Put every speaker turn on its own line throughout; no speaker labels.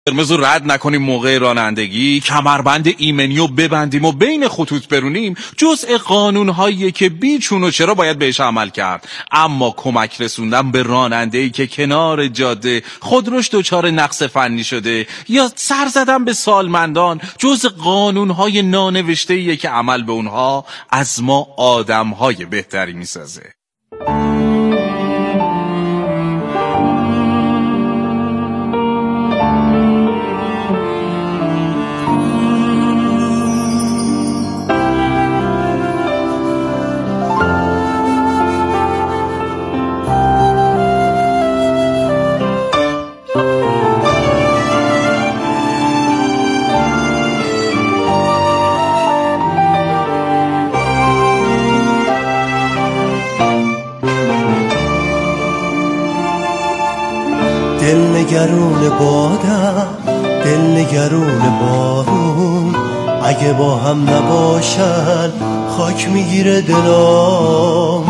قرمز رو رد نکنیم موقع رانندگی، کمربند ایمنی رو ببندیم و بین خطوط برونیم، جزء قانون‌هایی که بیچون و چرا باید بهش عمل کرد. اما کمک رسوندن به راننده‌ای که کنار جاده خودروش دچار نقص فنی شده یا سر زدن به سالمندان جزء قانون‌های نانوشته‌ایه که عمل به اونها از ما آدم‌های بهتری می‌سازه.
دل نگرون بادم، دل نگرون بارون، اگه با هم نباشن خاک میگیره دلامون.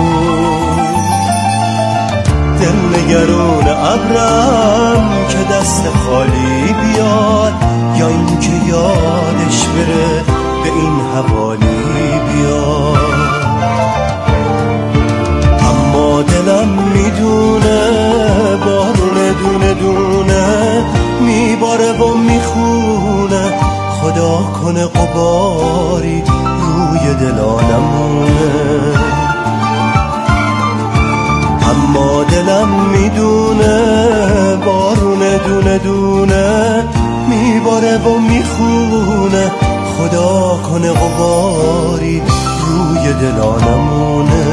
دل نگرون ابرم که دست خالی بیاد، یا این که یادش بره به این حوالی بیاد. اما دلم میدونه بارون دونه دونه میباره و میخونه، خدا کنه غباری روی دلا نمونه. اما دلم میدونه بارون دونه دونه میباره و میخونه، خدا کنه غباری روی دلا نمونه.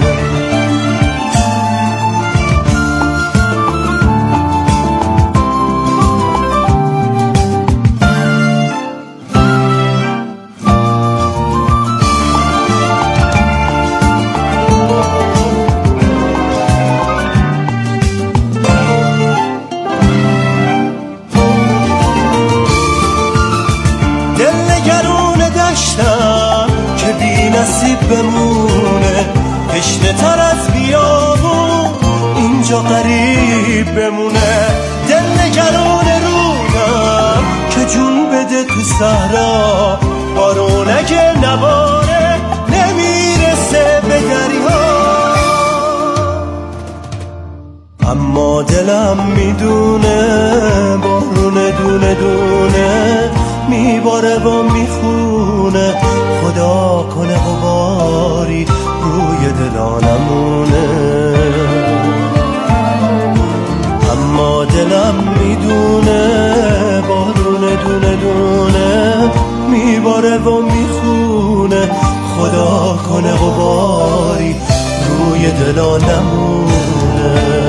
نصیب بمونه تشنه تر از بیابون اینجا غریب بمونه. دل نگران رونم که جون بده تو صحرا، بارون اگه نباره نمیرسه به دریا. اما دلم میدونه بارون دونه دونه میباره و میخونه، خدا کنه غباری روی دلا نمونه. اما دلم میدونه بارون دونه دونه میباره و میخونه، خدا کنه غباری روی دلا نمونه.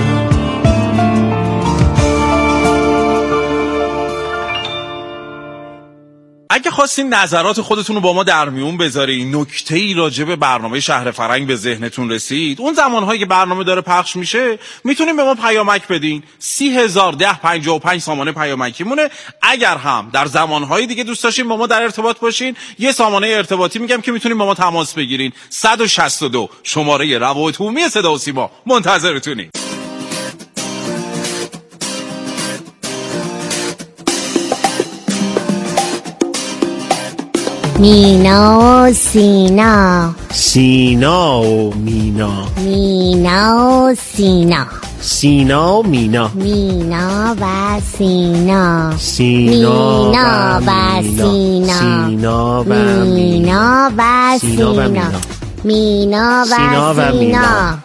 اگه خواستین نظرات خودتون رو با ما در میون بذارین، نکته‌ای راجع به برنامه شهر فرنگ به ذهنتون رسید، اون زمانهایی که برنامه داره پخش میشه میتونین به ما پیامک بدین. 301055 سامانه پیامکیمونه. اگر هم در زمانهای دیگه دوست داشتین با ما در ارتباط باشین، یه سامانه ارتباطی میگم که میتونین با ما تماس بگیرین. 162 شماره روابط عمومی صدا و سیما. منتظرتونیم.
مینا و سینا،
سینا و مینا،
مینا و سینا،
سینا و مینا،
مینا و سینا،
سینا
و سینا،
سینا و
مینا و سینا، مینا و سینا.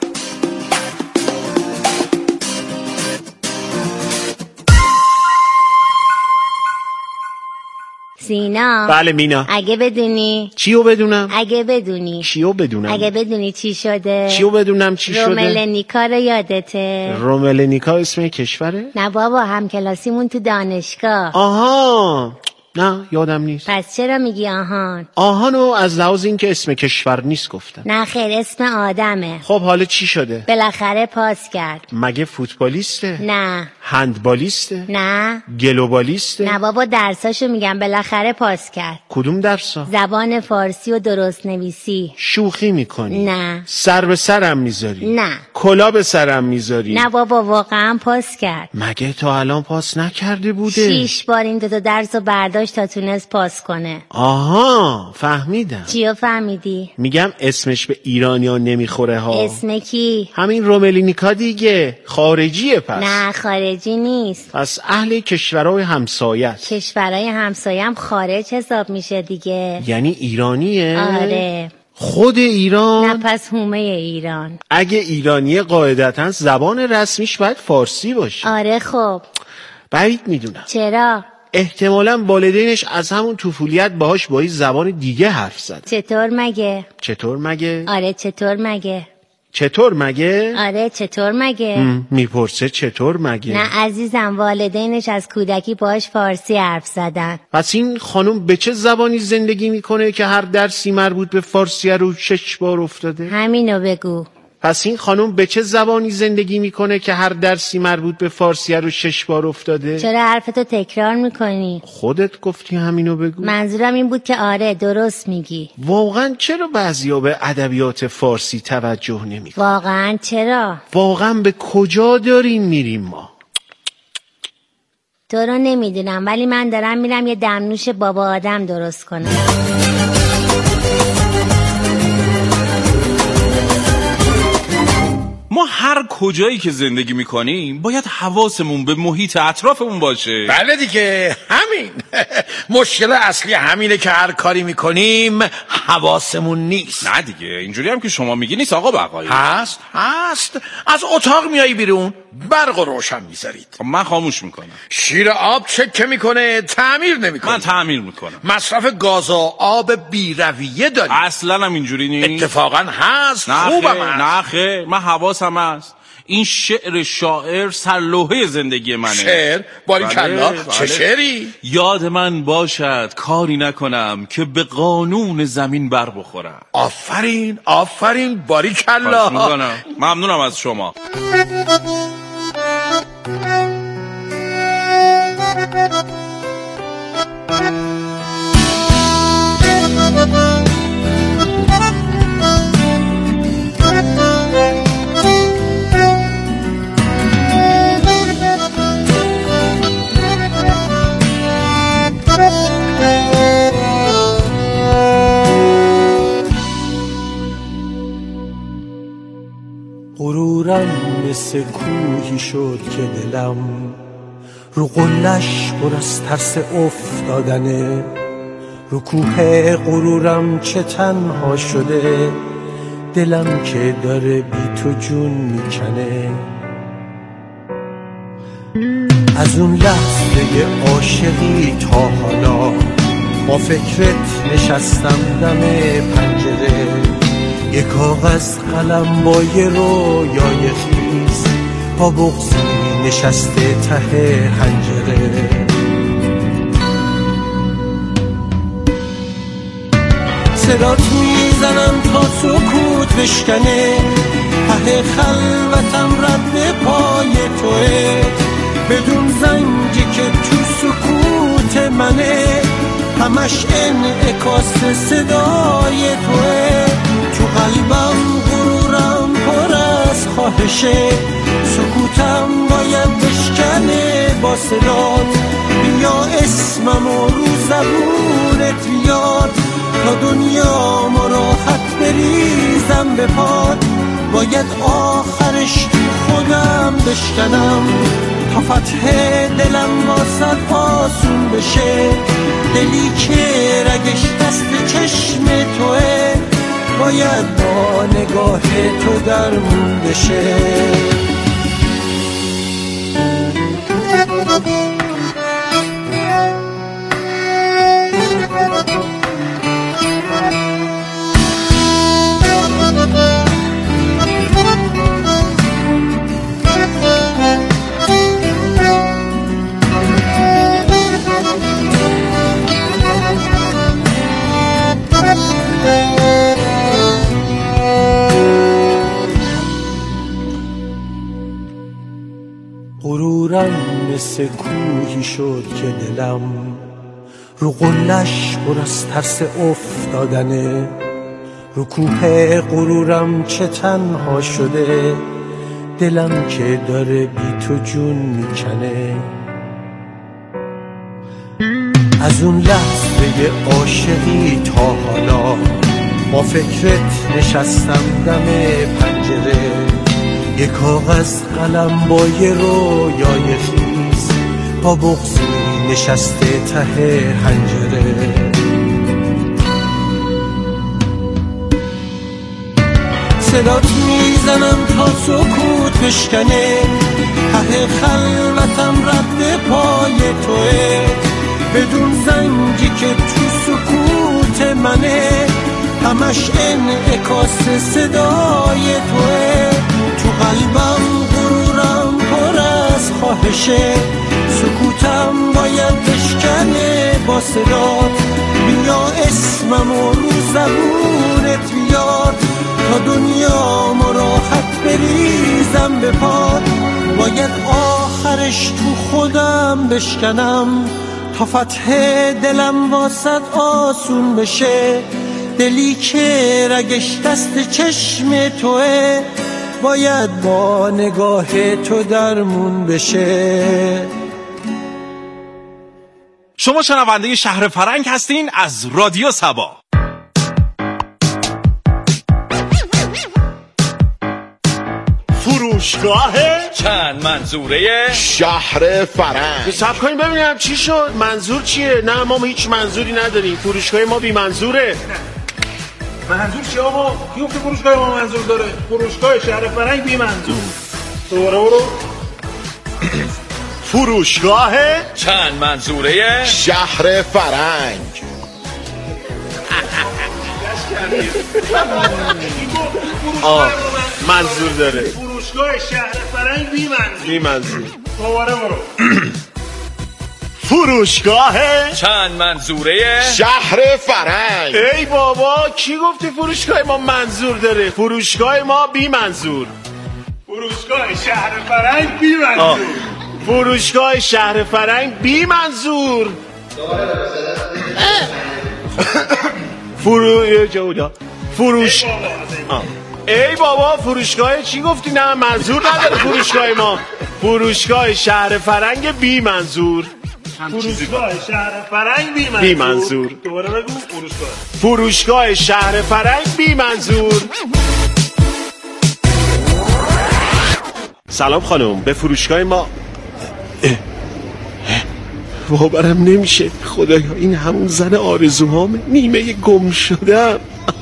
سینا.
بله مینا.
اگه بدونی
چیو بدونم؟
اگه بدونی
چیو بدونم؟
اگه بدونی چی شده؟
چیو بدونم چی شده؟
روملنیکا رو یادته؟
روملنیکا اسم کشوره؟
نه بابا، هم کلاسیمون تو دانشگاه.
آها، نه یادم نیست.
پس چرا میگی آهان؟
آهانو از لحاظ این که اسم کشور نیست گفتم.
نه خیر، اسم آدمه.
خب حالا چی شده؟
بالاخره پاس کرد.
مگه فوتبالیسته؟
نه.
هندبالیسته؟
نه
گلوبالیسته؟
نه بابا درساشو میگم، بالاخره پاس کرد.
کدوم درسا؟
زبان فارسی و درست نویسی.
شوخی میکنی؟
نه
سر به سرم میذاری؟
نه
کلا به سرم میذاری؟
نه بابا واقعا پاس کرد.
مگه تا الان پاس نکرده بوده؟
6 بار این دوتا درس رو برداشت تا تونست پاس کنه.
آها فهمیدم.
چیو فهمیدی؟
میگم اسمش به ایرانیا نمیخوره ها.
اسم کی؟
همین روملینیکا دیگه. خارجیه پس؟
نه خارجی نیست.
پس اهل کشورهای همسایه است.
کشورهای همسایه هم خارج حساب میشه دیگه.
یعنی ایرانیه؟
آره.
خود ایران؟
نه پس هومه ایران.
اگه ایرانیه قاعدتاً زبان رسمیش باید فارسی باشه.
آره خب.
بعید میدونم.
چرا؟
احتمالاً والدینش از همون طفولیت باهاش با این زبان دیگه حرف زدن.
چطور مگه؟
چطور مگه؟
آره چطور مگه؟
چطور مگه؟
آره چطور مگه؟
میپرسه چطور مگه؟
نه عزیزم، والدینش از کودکی باهاش فارسی حرف زدن.
پس این خانم به چه زبانی زندگی میکنه که هر درسی مربوط به فارسی رو 6 بار افتاده؟
همینو بگو.
پس این خانم به چه زبانی زندگی میکنه که هر درسی مربوط به فارسی رو 6 بار افتاده؟
چرا حرفتو تکرار میکنی؟
خودت گفتی همینو بگو.
منظورم این بود که آره درست میگی.
واقعا چرا بعضیا به ادبیات فارسی توجه نمیکنن؟
واقعا چرا؟
واقعا به کجا داریم میریم ما؟
تو رو نمیدونم، ولی من دارم میرم یه دمنوش بابا آدم درست کنم.
ما هر کجایی که زندگی میکنیم باید حواسمون به محیط اطرافمون باشه.
بله دیگه، همین مشکل اصلی همینه که هر کاری میکنیم حواسمون نیست.
نه دیگه اینجوری هم که شما میگی نیست آقا بقایی.
هست از اتاق میایی بیرون برق و روشن میذارید،
من خاموش میکنم.
شیر آب چکه میکنه تعمیر نمیکنه.
من تعمیر میکنم.
مصرف گاز و آب بی‌رویه داری.
اصلا هم اینجوری نیست.
اتفاقا هست. خوبم هست.
نه خیر، من حواسم هست. این شعر شاعر سرلوحه زندگی منه.
شعر؟ باریکلا. چه شعری؟
یاد من باشد کاری نکنم که به قانون زمین بر بخورم.
آفرین باریکلا.
ممنونم از شما.
غرورم مثل کوهی شد که دلم رو قلش پر از ترس افتادنه. رو کوه غرورم چه تنها شده، دلم که داره بی تو جون میکنه. از اون لحظه عاشقی تا حالا با فکرت نشستم دم پنجره، یه کاغذ قلم با یه رویای خیس با بغضی نشسته ته حنجره. صدات میزنم تا سکوت بشکنه، ته خلوتم رد پای توه، بدون زنگی که تو سکوت منه، همش انعکاس صدای توه. تو قلبم غرورم پر از خواهشه، سکوتم باید بشکنه با صدات. بیا اسممو رو زبونت بیاد، تا دنیا راحت بریزم به پات. باید آخرش خودم بشکنم تا فتح دلم واسد آسون بشه. دلی که رگش دست چشم توه، باید با نگاه تو درمون بشه. غرورم مثل کوهی شد که دلم رو قلش پر از ترس افتادنه، رو کوه غرورم چه تنها شده، دلم که داره بی تو جون میکنه. از اون لحظه عاشقی تا حالا با فکرت نشستم دم پنجره، یه کاغذ قلم با یه رویای خیز با بغضی نشسته ته حنجره. صدات میزنم تا سکوت بشکنه، ته خلوتم رد پای توه، بدون زنگی که تو سکوت منه، همش انعکاس صدای توه. تو قلبم غرورم پر از خواهشه، سکوتم باید بشکنه با صدات. بیا اسممو رو زبونت بیار تا دنیا راحت بریزم به پات. باید آخرش تو خودم بشکنم تا فتح دلم واسد آسون بشه. دلی که رگش دست چشم توه، باید با نگاه تو درمون بشه.
شما شنونده شهر فرنگ هستین از رادیو سبا.
فروشگاه
چند منظوره
شهر فرنگ.
صبر کنیم ببینم چی شد. منظور چیه؟ نه ما هیچ منظوری نداریم، فروشگاه ما بی منظوره.
منظور چیه آقا؟ کی گفته فروشگاه ما منظور داره؟ فروشگاه شهر فرنگ بی منظور. دوباره برو.
فروشگاه
چند منظوره
شهر فرنگ.
منظور داره.
فروشگاه شهر فرنگ بی منظور. دوباره برو.
فروشگاه
چند منظوره
شهر فرنگ.
ای بابا کی گفتی فروشگاه ما منظور داره؟ فروشگاه ما بی منظور.
فروشگاه شهر فرنگ بی منظور.
فروشگاه شهر فرنگ بی منظور. فروش ای بابا فروشگاه چی گفتی؟ نه منظور نداره فروشگاه ما. فروشگاه شهر فرنگ بی منظور.
فروشگاه شهر فرنگ
بی منظور.
دوباره بگو.
فروشگاه شهر فرنگ بی منظور. سلام خانم، به فروشگاه ما باورم نمیشه. خدایا این همون زن آرزوهامه، نیمه گم شدم.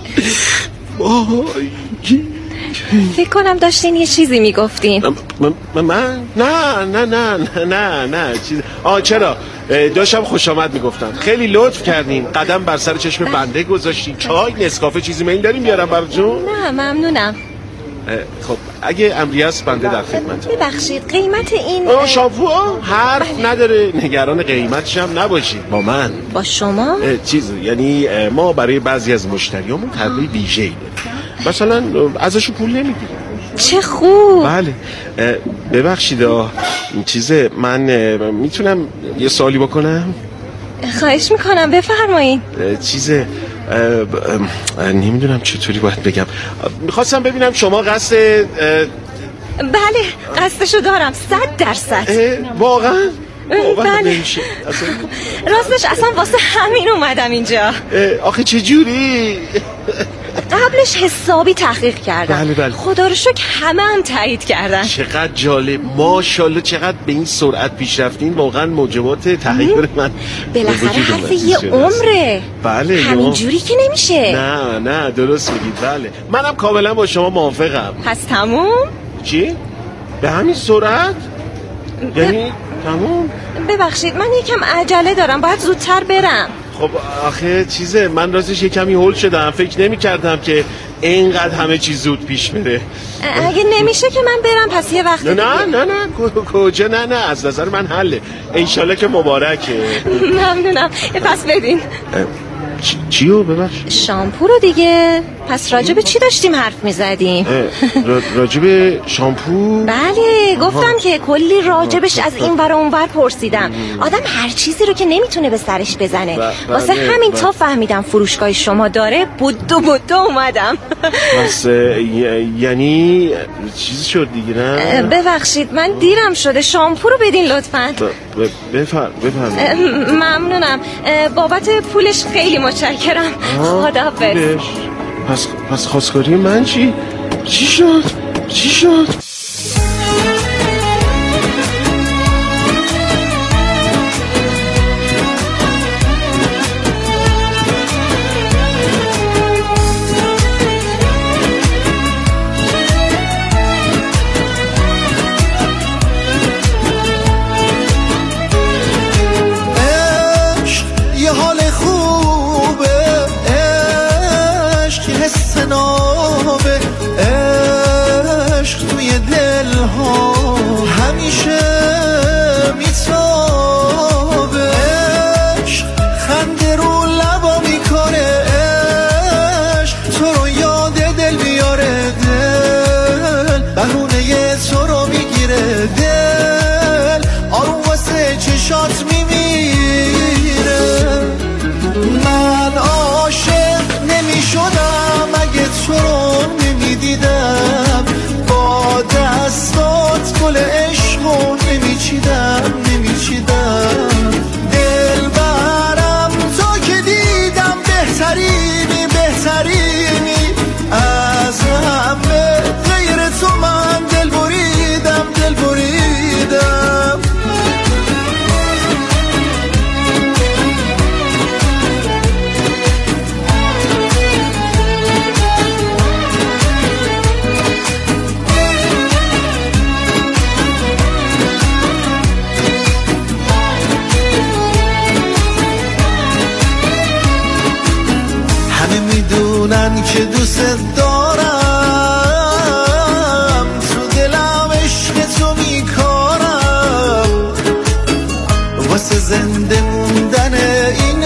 فکر کنم داشتین یه چیزی میگفتین.
من نه چیز. چرا داشتم خوش آمد میگفتم. خیلی لطف کردین، قدم بر سر چشم بنده گذاشتین. چای نسکافه چیزی میل داریم بیارم براتون؟
نه ممنونم.
خب اگه امری است بنده در خدمت.
ببخشید قیمت این
شامپو حرف نداره، نگران قیمتش هم نباشید. با من
با شما
چیز یعنی ما برای بعضی از مشتریامون طرح ویژه‌ای داریم، مثلا ازشون پول نمیگیریم.
چه خوب.
بله ببخشید این چیزه. من میتونم یه سوالی بکنم؟
خواهش میکنم بفرمایید.
چیزه نمیدونم چطوری باید بگم. میخواستم ببینم شما قصد
بله قصدشو دارم 100%.
واقعا؟
بله راستش اصلا واسه همین اومدم اینجا.
آخه چجوری؟
قبلش حسابی تحقیق کردم.
بله.
خدا رو شکر همه هم تایید کردن.
چقدر جالب، ماشاءالله چقدر به این سرعت پیش رفتین. واقعا موجبات تغییر من
بالاخره حرف یه عمره.
بله
همین جوری که نمیشه.
نه درست میگید. بله منم کاملا با شما موافقم.
پس تموم؟
چی؟ به همین سرعت؟ یعنی تموم؟
ببخشید من یکم عجله دارم، باید زودتر برم.
خب آخه چیزه من راستش یه کمی هول شدم، فکر نمی کردم که اینقدر همه چیز زود پیش بره.
اگه نمیشه که من برم پس یه وقت
نه کجا نه از نظر من حله. انشالله که مبارکه.
ممنونم. پس بدین.
چیو ببخش؟
شامپو رو دیگه. پس راجب چی داشتیم حرف میزدیم؟
راجب شامپو؟
بله گفتم که کلی راجبش از این ور اون ور پرسیدم. آدم هر چیزی رو که نمیتونه به سرش بزنه. واسه همین تا فهمیدم فروشگاه شما داره بودو اومدم.
پس یعنی چیزی شد دیگه نه؟
ببخشید من دیرم شده، شامپو رو بدین لطفاً.
بفرمایید.
ممنونم، بابت پولش خیلی متشکرم. خداحافظ.
پس خواستگاری من چی شد؟
همیشه میتابه، عشق خنده رو لبا میکنه، عشق تو رو یاد دل میاره، دل بهونه تو رو میگیره، دل آروم واسه چشات میمیره. من عاشق نمیشدم اگه تو رو نمیدیدم، با دستات گل عشقو نمیچیدم، دل برم تو که دیدم بهترینی از همه، غیر تو من دل بریدم. میدونن که دوست دارم، تو دلم عشق تو میکارم، واسه زنده موندن این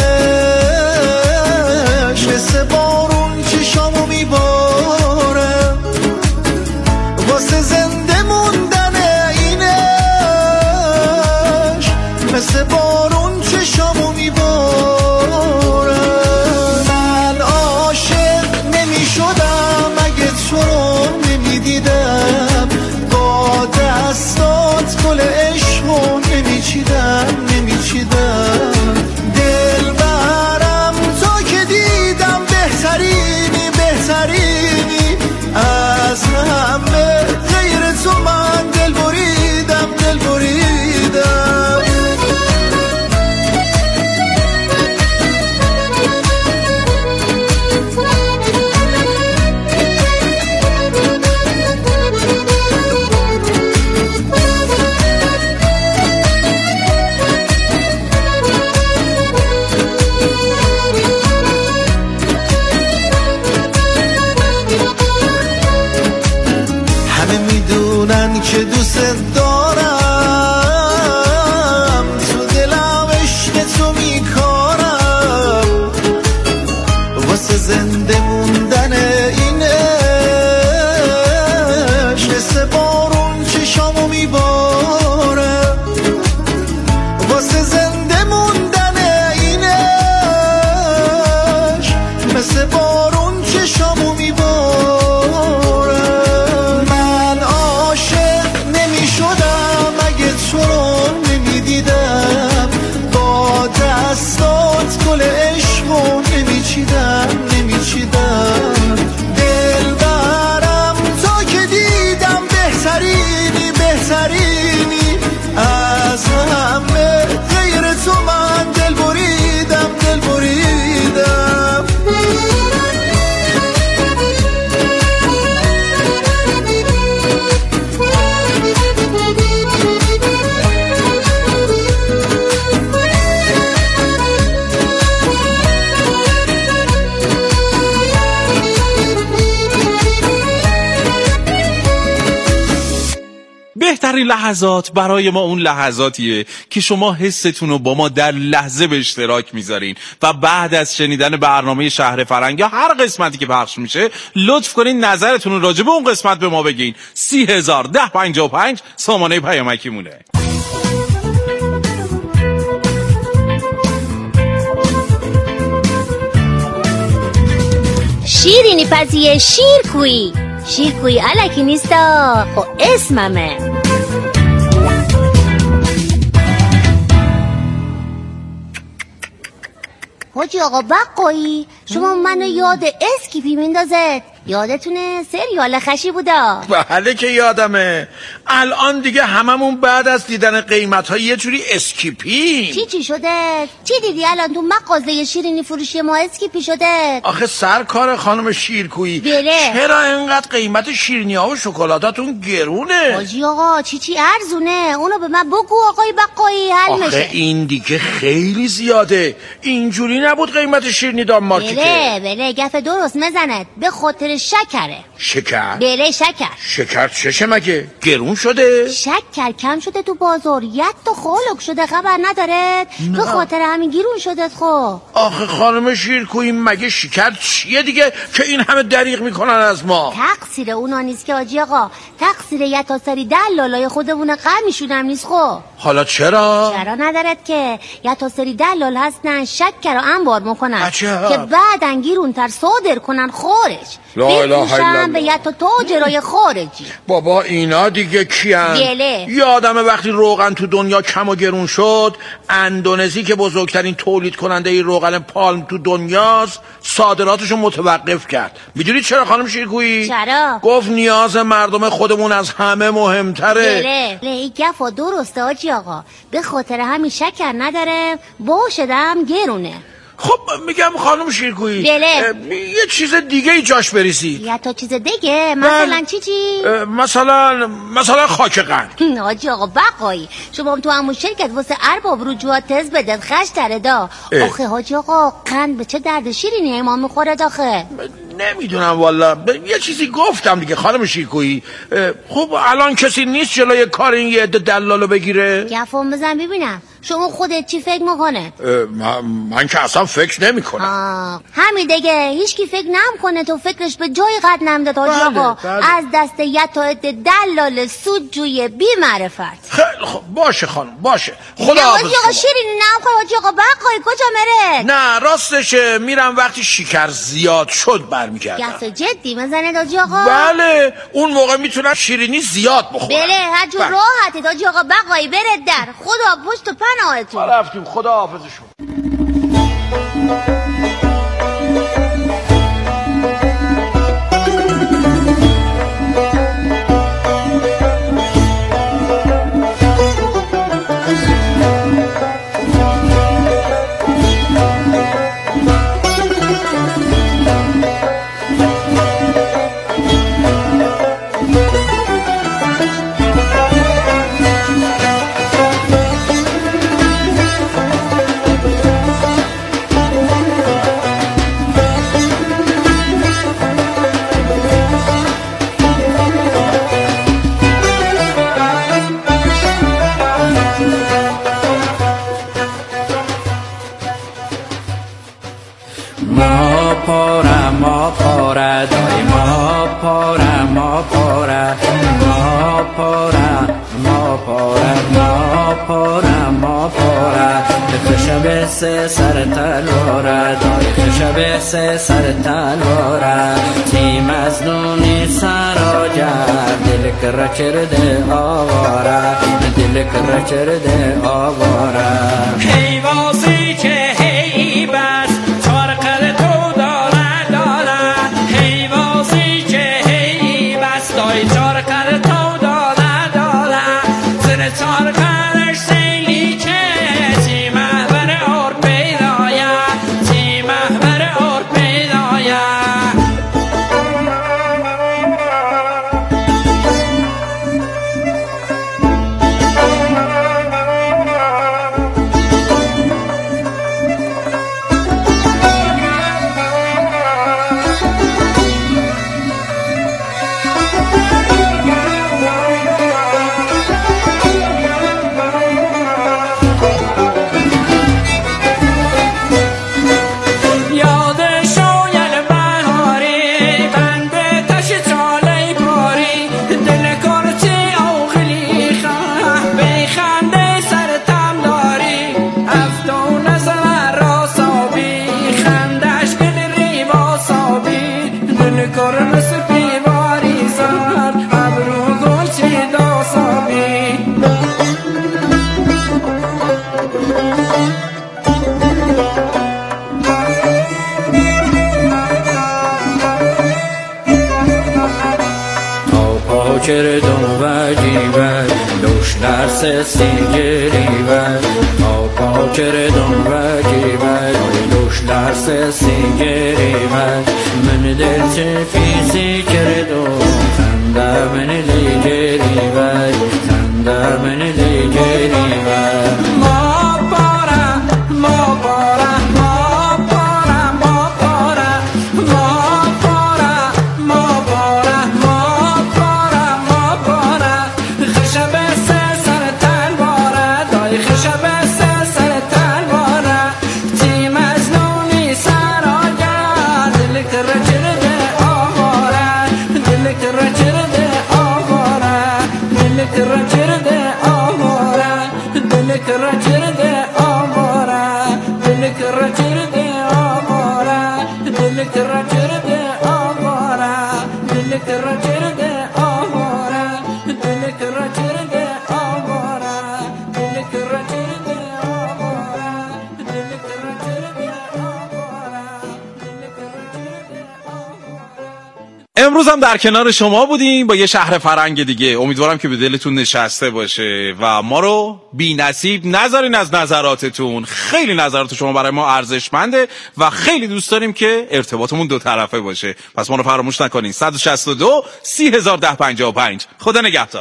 عشق مثل بارون چشامو میباره، واسه زنده موندن این عشق مثل بارون چشامو میباره. تو رو نمیدیدم، با دستات گل عشقو نمیچیدم، دل برم تو که دیدم بهترینی از همه، غیر تو من دل بریدم.
برخی لحظات برای ما اون لحظاتیه که شما حستون رو با ما در لحظه به اشتراک میذارین و بعد از شنیدن برنامه شهر فرنگ یا هر قسمتی که پخش میشه لطف کنین نظرتون رو راجع به اون قسمت به ما بگین. 30,01055 سامانه پیامکی مونه.
شیرینی پزیه شیرکویی. شیرکویی علکی نیستا، خب اسممه. حاجی آقا بقایی، شما منو یاد اسکیپی میندازد. یادتونه سریال خشی بودا؟
بله که یادمه. الان دیگه هممون بعد از دیدن قیمت‌ها یه جوری اسکیپی.
چی شده؟ چی دیدی الان تو مغازه شیرینی فروشی ما اسکیپی شده؟
آخه سرکار خانم شیرکویی،
بله.
چرا اینقدر قیمت شیرینی‌ها و شکلاتاتون گرونه؟
حاجی آقا چی ارزونه؟ اونو به من بگو آقای بقایی حل میشه.
آخه این دیگه خیلی زیاده. اینجوری نبود قیمت شیرینی دام مارکته.
بله گف درست مزند. به خاطر شکره.
شکر؟
بله شکر.
شکر چشه مگه؟ گرون شده؟
شکر کم شده تو بازار، یت تا خالق شده، خبر ندارد؟ به خاطر همین گیرون شده. خب
آخه خانم شیرکویی مگه شکر چیه دیگه که این همه دریغ میکنن از ما؟
تقصیر اونا نیست که حاجی آقا، تقصیر یت تا سری دلالای خودمونه، قرمیشون هم نیست. خب
حالا چرا
ندارد که یت تا سری دلال هستن شکر رو انبار میکنن که بعدن گیرونتر صادر کنن خارج، بفروشن به یت تا تاجرای خارجی.
بابا اینا دیگه کیان؟
بله.
یادمه وقتی روغن تو دنیا کم و گرون شد، اندونزی که بزرگترین تولید کننده ای روغن پالم تو دنیاست صادراتشو متوقف کرد. میدونی چرا خانم شیرکویی؟
چرا؟
گفت نیاز مردم خودمون از همه مهمتره.
بله این گفا درسته حاجی آقا، به خاطر همین شکر نداره، باشدم گرونه.
خب میگم خانم شیرکویی،
بله.
یه چیز دیگه ای جاش بریزی.
یا تا چیز دیگه؟ مثلا چی؟
مثلا خاک قند.
حاجی آقا بقایی، شما هم تو همون شرکت واسه ارباب رجوعات تز بدن خش تره دا. آخه حاجی آقا قند به چه درد شیرینی ما میخوره داخه؟
نمیدونم والا، یه چیزی گفتم دیگه خانم شیرکویی. خب الان کسی نیست جلوی کار این یه عده دلالو بگیره؟
گفم بزن ببینم شما خودت چی فکر میکنه؟
من که اصلا فکر نمی کنم.
همین دیگه هیچکی فکر نمیکنه، تو فکرش به جای قد نمیداد حاجی آقا. از دست یه تا دلال سودجوی بی معرفت.
خیلی خب باشه خانم، باشه. خدا
حافظ. حاجی آقا شیرینی نمیخوای حاجی آقا بقایی کجا مره؟
نه راستشه، میرم وقتی شکر زیاد شد برمیگردم.
گفت جدی مزنه حاجی آقا؟
بله اون موقع میتونم شیرینی زیاد بخورم.
بله هر جور راحتی حاجی آقا بقایی برد در. خدا پشت و پناهتون.
رفتیم، خدا حافظشون.
سر تلواره دای شب سر تلواره تیم از نونی سراجر دل کر کرده آواره دل کر کرده آواره هی واسه که هی بس چارقل تو داره داره هی واسه که هی بس دای چارقل تو داره داره زن چارقلش سیلی که کردم و جیبه دوش درس سیگریبه پا کردم و جیبه دوش درس سیگریبه من دل چه فیسی کردم تنده من لیگریبه تنده من لیگریبه ما باره ما باره ما باره ما باره ما باره ما باره ما باره ما باره خشب سر تلواره دای خشب سر تلواره تیم از نونی سراگر دل کر چرده آواره دل کر چرده آواره دل کر چرده آواره دل کر چرده آواره دل کر چرده آواره دل کر چرده آواره دل کر چرده آواره دل کر چرده آواره دل کر چرده آواره دل کر چرده آواره دل کر چرده آواره.
امروز هم در کنار شما بودیم با یه شهر فرنگ دیگه. امیدوارم که به دلتون نشسته باشه و ما رو بی نصیب نذارین از نظراتتون. خیلی نظرات شما برای ما ارزشمنده و خیلی دوست داریم که ارتباطمون دو طرفه باشه. پس ما رو فراموش نکنین. 162 301055. خدا نگهدار.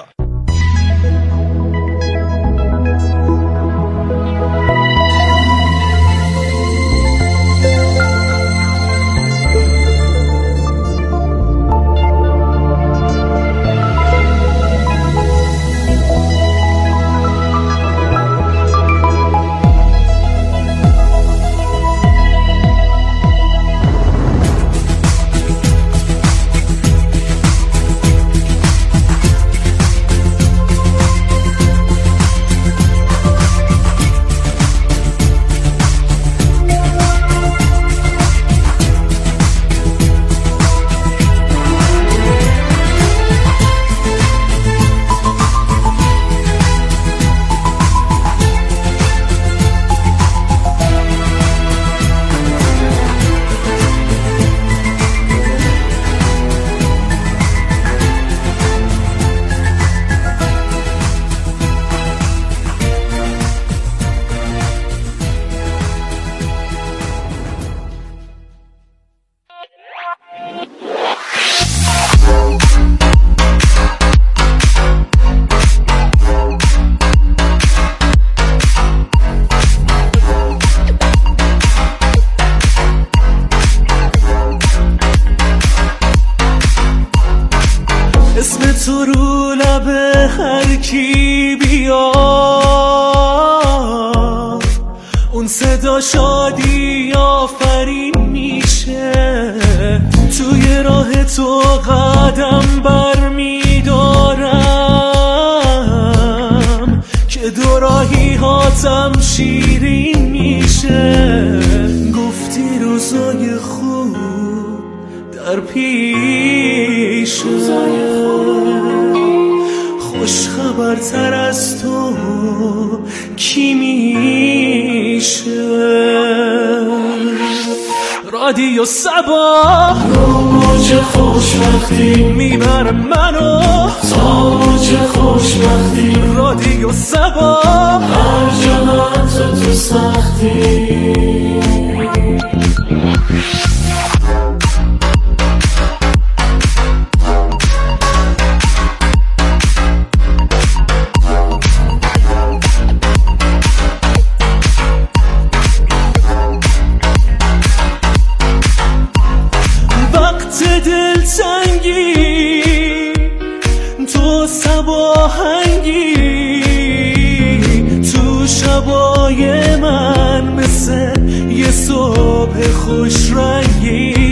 اسم تو رو لب هر کی بیاد اون صدا شادی آفرین میشه توی راه تو قدم بر میدارم که دو راهی هاتم شیرین میشه گفتی روزای خوب در پیش خوش خبرتر از تو کی میشه رادیو صبا موج خوشبختی میبره منو تا موج خوشبختی رادیو صبا هر جهت تو سختی دلتنگی تو صباهنگی تو شبای من مثل یه صبح خوش رنگی